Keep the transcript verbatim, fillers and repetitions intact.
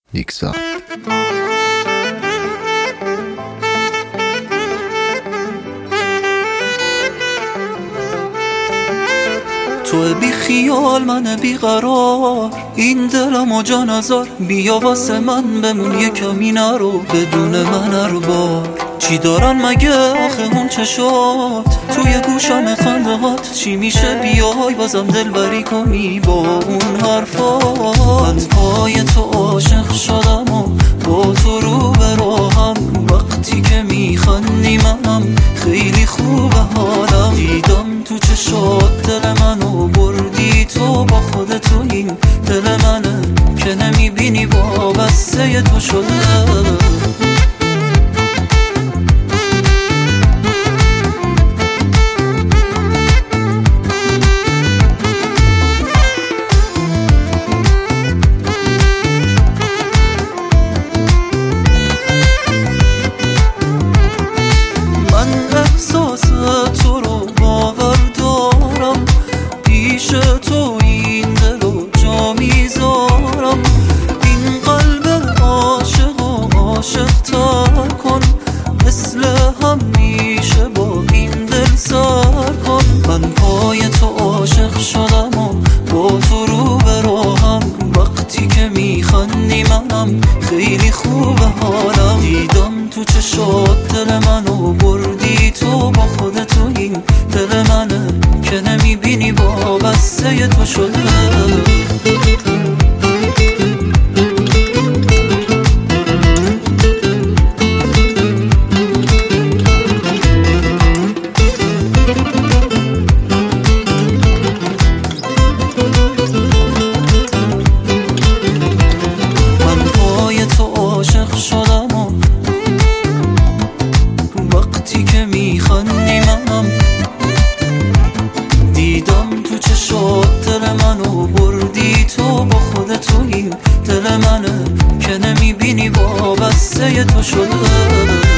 یکسان. تو بی خیال من بی قرار، این دلم و جان ازار، بیا واسه من بمون یه کمی نرو، بدون من هر بار چی دارن مگه آخه اون چشات توی گوشم خندهات، چی میشه بیای بازم دل بری کنی با اون حرفات. من پای تو عاشق شدم و با تو رو به راهم، وقتی که میخندی منم خیلی خوبه حالم، دیدم تو چشات دل منو بردی تو با خودت، و این دل منه که نمیبینی وابسته تو شده. تو رو باور دارم، پیش تو این دل رو جا میذارم، این قلب عاشق و عاشق تر کن، مثل همیشه با این دل سر کن. من پای تو عاشق شدم و با تو رو به راهم، وقتی که میخندی منم خیلی خوبه حالم، دیدم تو چشات دل منو بردی تو با خودت، و این دل منه که نمیبینی وابسته تو شده. من پای تو عاشق شدم و وقتی که میخندی منم، دیدم تو چشات دل منو بردی تو با خودت، و این دل منه که نمیبینی وابسته تو شده.